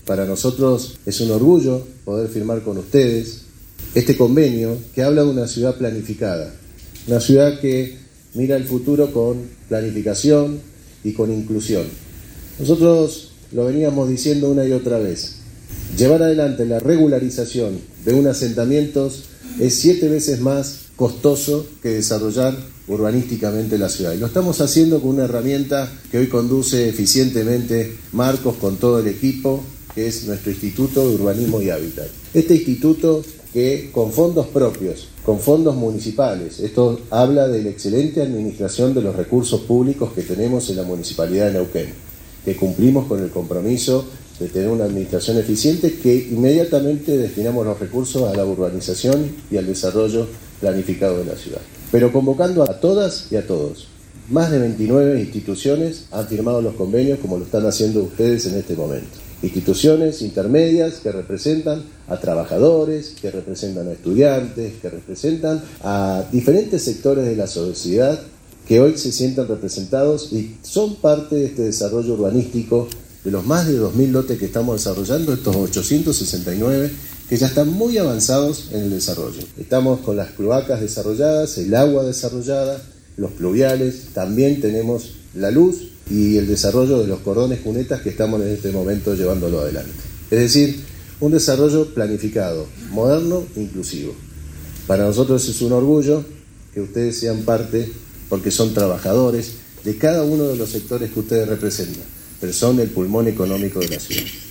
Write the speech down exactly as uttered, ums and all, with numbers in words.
Para nosotros es un orgullo poder firmar con ustedes este convenio que habla de una ciudad planificada, una ciudad que mira el futuro con planificación y con inclusión. Nosotros lo veníamos diciendo una y otra vez, llevar adelante la regularización de unos asentamientos es siete veces más costoso que desarrollar urbanísticamente la ciudad. Y lo estamos haciendo con una herramienta que hoy conduce eficientemente Marcos con todo el equipo, que es nuestro Instituto de Urbanismo y Hábitat. Este instituto que con fondos propios, con fondos municipales, esto habla de la excelente administración de los recursos públicos que tenemos en la Municipalidad de Neuquén, que cumplimos con el compromiso de tener una administración eficiente, que inmediatamente destinamos los recursos a la urbanización y al desarrollo planificado de la ciudad. Pero convocando a todas y a todos. Más de veintinueve instituciones han firmado los convenios, como lo están haciendo ustedes en este momento. Instituciones intermedias que representan a trabajadores, que representan a estudiantes, que representan a diferentes sectores de la sociedad que hoy se sienten representados y son parte de este desarrollo urbanístico de los más de dos mil lotes que estamos desarrollando, estos ochocientos sesenta y nueve que ya están muy avanzados en el desarrollo. Estamos con las cloacas desarrolladas, el agua desarrollada, los pluviales, también tenemos la luz y el desarrollo de los cordones cunetas que estamos en este momento llevándolo adelante. Es decir, un desarrollo planificado, moderno e inclusivo. Para nosotros es un orgullo que ustedes sean parte, porque son trabajadores de cada uno de los sectores que ustedes representan, pero son el pulmón económico de la ciudad.